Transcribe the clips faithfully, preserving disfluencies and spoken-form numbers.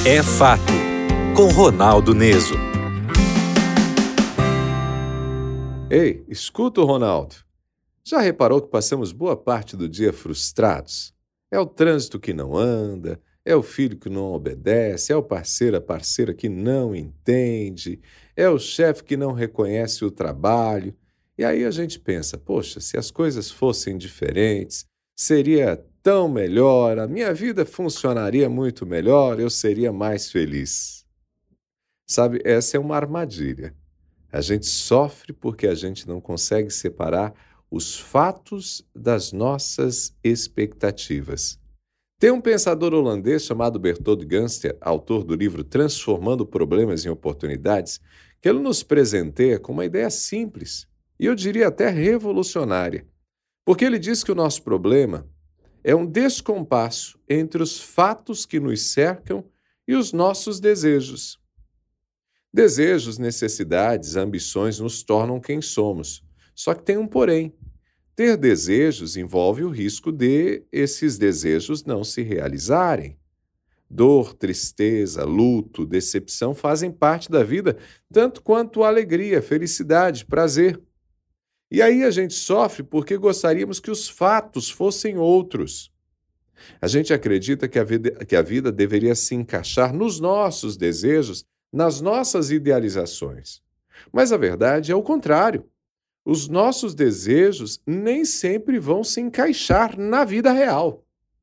É Fato, com Ronaldo Neso. Ei, escuta o Ronaldo. Já reparou que passamos boa parte do dia frustrados? É o trânsito que não anda, é o filho que não obedece, é o parceiro, a parceira que não entende, é o chefe que não reconhece o trabalho. E aí a gente pensa, poxa, se as coisas fossem diferentes, seria tão melhor, a minha vida funcionaria muito melhor, eu seria mais feliz. Sabe, essa é uma armadilha. A gente sofre porque a gente não consegue separar os fatos das nossas expectativas. Tem um pensador holandês chamado Bertold Ganster, autor do livro Transformando Problemas em Oportunidades, que ele nos presenteia com uma ideia simples, e eu diria até revolucionária, porque ele diz que o nosso problema é um descompasso entre os fatos que nos cercam e os nossos desejos. Desejos, necessidades, ambições nos tornam quem somos. Só que tem um porém. Ter desejos envolve o risco de esses desejos não se realizarem. Dor, tristeza, luto, decepção fazem parte da vida, tanto quanto alegria, felicidade, prazer. E aí a gente sofre porque gostaríamos que os fatos fossem outros. A gente acredita que a vida, que a vida deveria se encaixar nos nossos desejos, nas nossas idealizações. Mas a verdade é o contrário. Os nossos desejos nem sempre vão se encaixar na vida real.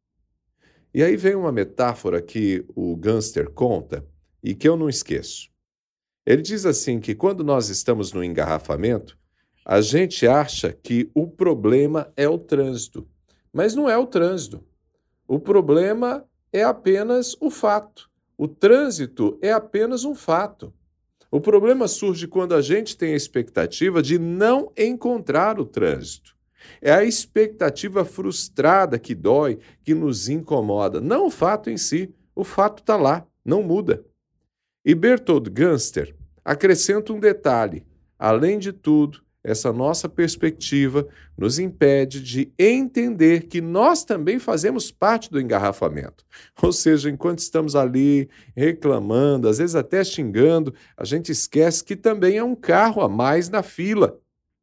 E aí vem uma metáfora que o Ganster conta e que eu não esqueço. Ele diz assim que quando nós estamos no engarrafamento, a gente acha que o problema é o trânsito, mas não é o trânsito. O problema é apenas o fato. O trânsito é apenas um fato. O problema surge quando a gente tem a expectativa de não encontrar o trânsito. É a expectativa frustrada que dói, que nos incomoda. Não o fato em si. O fato está lá, não muda. E Bertold Ganster acrescenta um detalhe. Além de tudo, essa nossa perspectiva nos impede de entender que nós também fazemos parte do engarrafamento. Ou seja, enquanto estamos ali reclamando, às vezes até xingando, a gente esquece que também é um carro a mais na fila.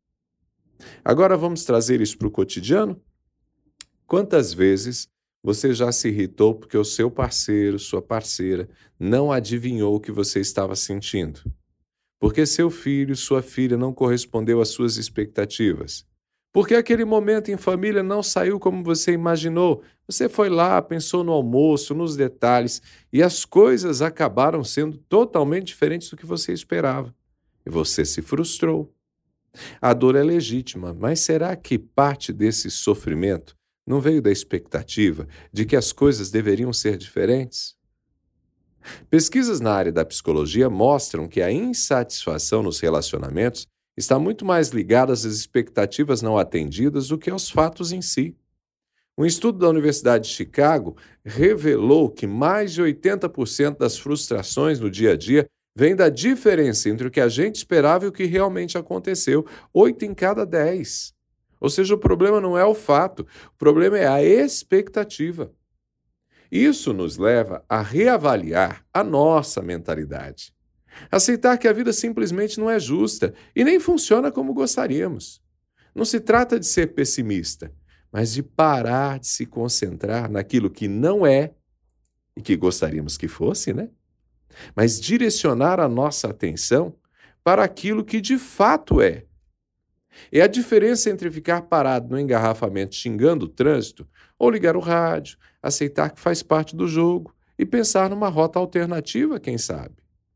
Agora vamos trazer isso para o cotidiano? Quantas vezes você já se irritou porque o seu parceiro, sua parceira, não adivinhou o que você estava sentindo? Porque seu filho, sua filha não correspondeu às suas expectativas? Porque aquele momento em família não saiu como você imaginou? Você foi lá, pensou no almoço, nos detalhes, e as coisas acabaram sendo totalmente diferentes do que você esperava. E você se frustrou. A dor é legítima, mas será que parte desse sofrimento não veio da expectativa de que as coisas deveriam ser diferentes? Pesquisas na área da psicologia mostram que a insatisfação nos relacionamentos está muito mais ligada às expectativas não atendidas do que aos fatos em si. Um estudo da Universidade de Chicago revelou que mais de oitenta por cento das frustrações no dia a dia vem da diferença entre o que a gente esperava e o que realmente aconteceu, oito em cada dez. Ou seja, o problema não é o fato, o problema é a expectativa. Isso nos leva a reavaliar a nossa mentalidade. Aceitar que a vida simplesmente não é justa e nem funciona como gostaríamos. Não se trata de ser pessimista, mas de parar de se concentrar naquilo que não é e que gostaríamos que fosse, né? Mas direcionar a nossa atenção para aquilo que de fato é. É a diferença entre ficar parado no engarrafamento xingando o trânsito ou ligar o rádio, aceitar que faz parte do jogo e pensar numa rota alternativa, quem sabe.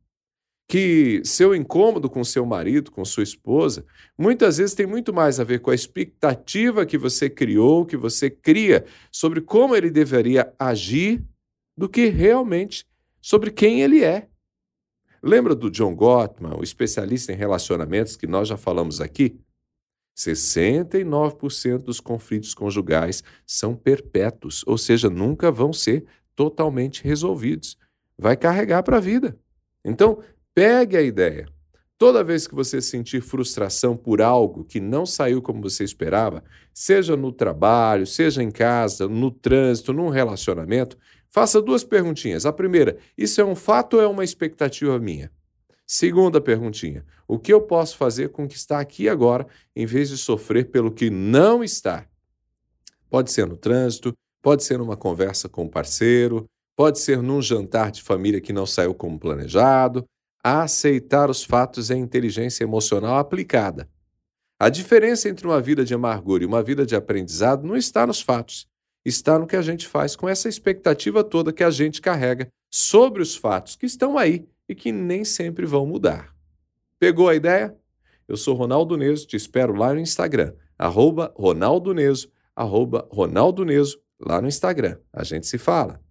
Que seu incômodo com seu marido, com sua esposa, muitas vezes tem muito mais a ver com a expectativa que você criou, que você cria sobre como ele deveria agir, do que realmente sobre quem ele é. Lembra do John Gottman, o especialista em relacionamentos que nós já falamos aqui? sessenta e nove por cento dos conflitos conjugais são perpétuos, ou seja, nunca vão ser totalmente resolvidos. Vai carregar para a vida. Então, pegue a ideia. Toda vez que você sentir frustração por algo que não saiu como você esperava, seja no trabalho, seja em casa, no trânsito, num relacionamento, faça duas perguntinhas. A primeira, isso é um fato ou é uma expectativa minha? Segunda perguntinha, o que eu posso fazer com o que está aqui agora, em vez de sofrer pelo que não está? Pode ser no trânsito, pode ser numa conversa com o parceiro, pode ser num jantar de família que não saiu como planejado. Aceitar os fatos é inteligência emocional aplicada. A diferença entre uma vida de amargura e uma vida de aprendizado não está nos fatos, está no que a gente faz com essa expectativa toda que a gente carrega sobre os fatos que estão aí e que nem sempre vão mudar. Pegou a ideia? Eu sou Ronaldo Neso, te espero lá no Instagram, arroba Ronaldo Neso, arroba Ronaldo Neso, lá no Instagram. A gente se fala.